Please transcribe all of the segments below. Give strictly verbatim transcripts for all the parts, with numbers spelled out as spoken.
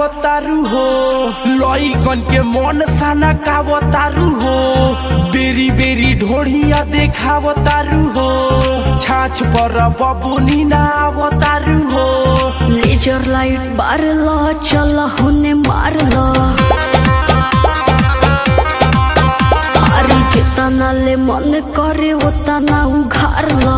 उठावतारू हो लइकन के मन साना कावतारू हो बेरी बेरी ढोढ़िया देखावतारू हो छाछ पर बबुनी ना आवतारू हो लेजर लाइट बारला चल होने मारला अरे जितना ले मन करे उतना उघारला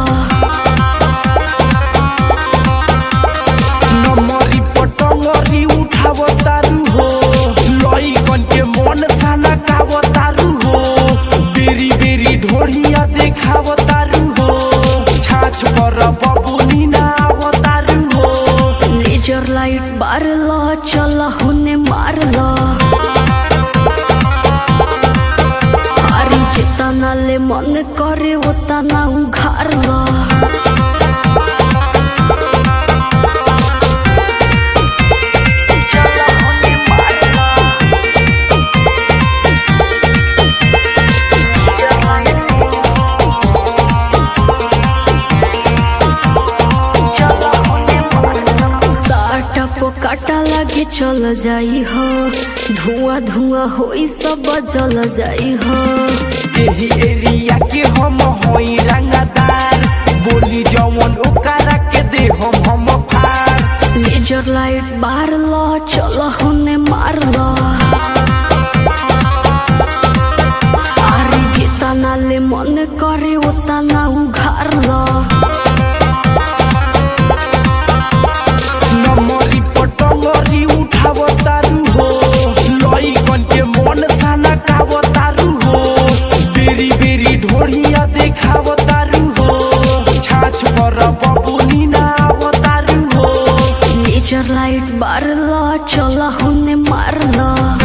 नमरी पटंगरी उठावतारू हो लइकन के मन साना कावतारू हो बेरी बेरी ढोढ़िया देखावतारू हो छाछ पर बबुनी ना आवतारू हो लेजर लाइट बारला चल होने मारला अरे जितना ले मन करे उतना उघारला काटा लगे चल जाई हो धुआं धुआं होई सब जल जाई हो यही एरिया के हम होई रंगदार बोली जवन ओकरा के दे हम हम फार लेजर लाइट बारला चल होने मारला अरे जितना ले मन करे उतना उघारला नमरी पटंगरी उठावतारू हो लइकन के मन साना कावतारू हो बेरी बेरी ढोढ़िया देखावतारू हो छाछ पर बबुनी ना आवतारू हो लेजर लाइट बारला चल होने मारला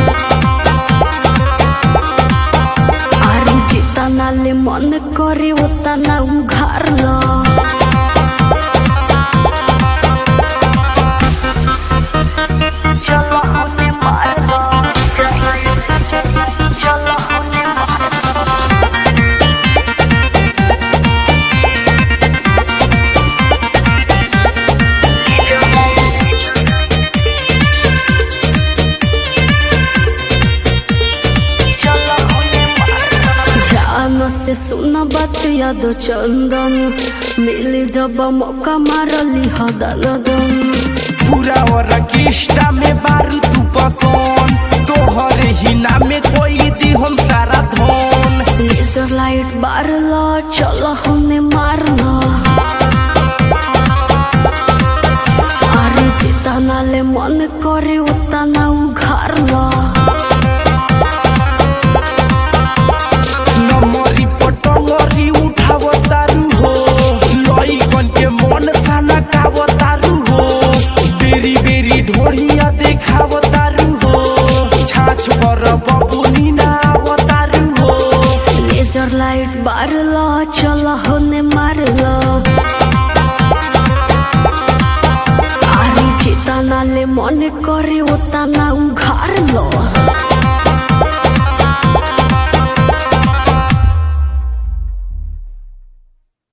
अरे जितना ले मन करे उतना उघारला से सुना बात याद चंदन मिली जब मौका मारली हदन पूरा और किस्टा में बारू तू पसंद तोहरे ही नाम में कोई दी हम सारा धन लेजर लाइट बारला चल होने मारला अरे जितना ले मन करे उतना उघारला नमरी पटंगरी उठावतारू हो लइकन के मन साना कावतारू हो बेरी बेरी ढोढ़िया देखावतारू हो छाछ पर बबुनी ना आवतारू हो लेजर लाइट बारला चल होने मारला अरे जितना ले मन करे उतना उघारला।